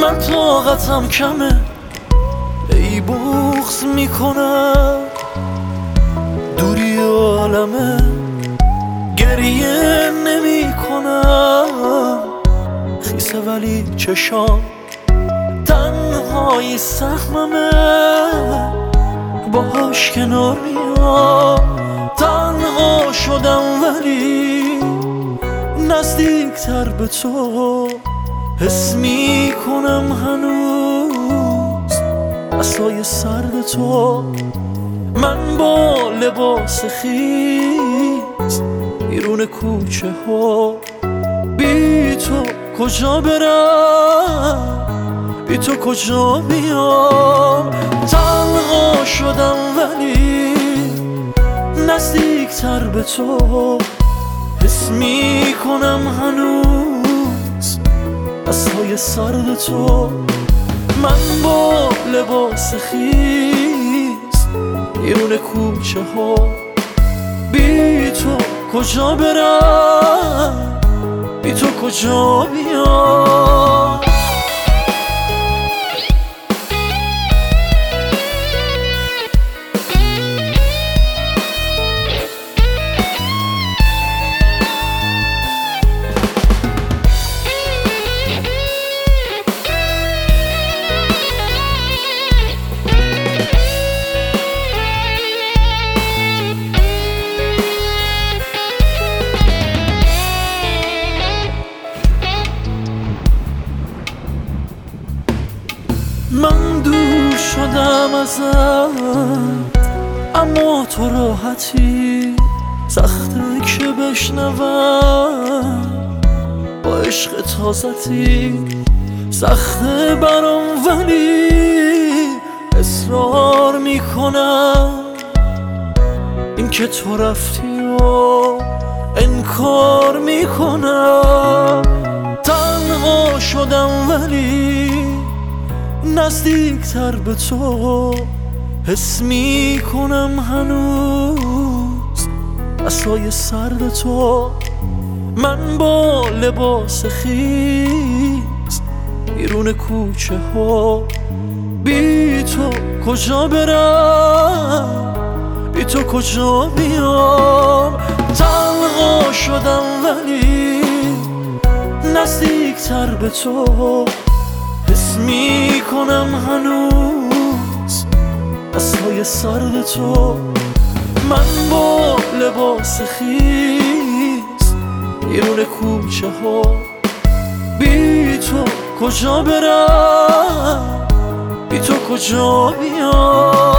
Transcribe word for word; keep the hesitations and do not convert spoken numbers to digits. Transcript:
من طاقتم کمه، ای بغض میکنم دوری عالمه، گریه نمی کنم خیسه ولی چشام تنهایی سهممه، باهاش کنار میام تنها شدم ولی نزدیکتر به تو حس می کنم هنوز عصای سرد تو. من با لباس خیس بیرون کوچه ها بی تو کجا برم، بی تو کجا بیام، تنها شدم ولی نزدیکتر به تو حس می کنم هنوز عصای سرد تو. من با لباس خیس بیرون کوچه ها بی تو کجا برم، بی تو کجا بیام. من دور شدم ازت اما تو راحتی، سخته که بشنوم با عشق تازتی، سخته برام ولی اصرار میکنم این که تو رفتی و انکار میکنم، تنها شدم ولی نزدیکتر به تو حس می کنم هنوز عصای سرد تو. من با لباس خیس بیرون کوچه ها بی تو کجا برم، بی تو کجا بیام، تنها شدم ولی نزدیکتر به تو حس می کنم هنوز عصای سرد تو. من با لباس خیس بیرون کوچه ها بی تو کجا برم، بی تو کجا بیام.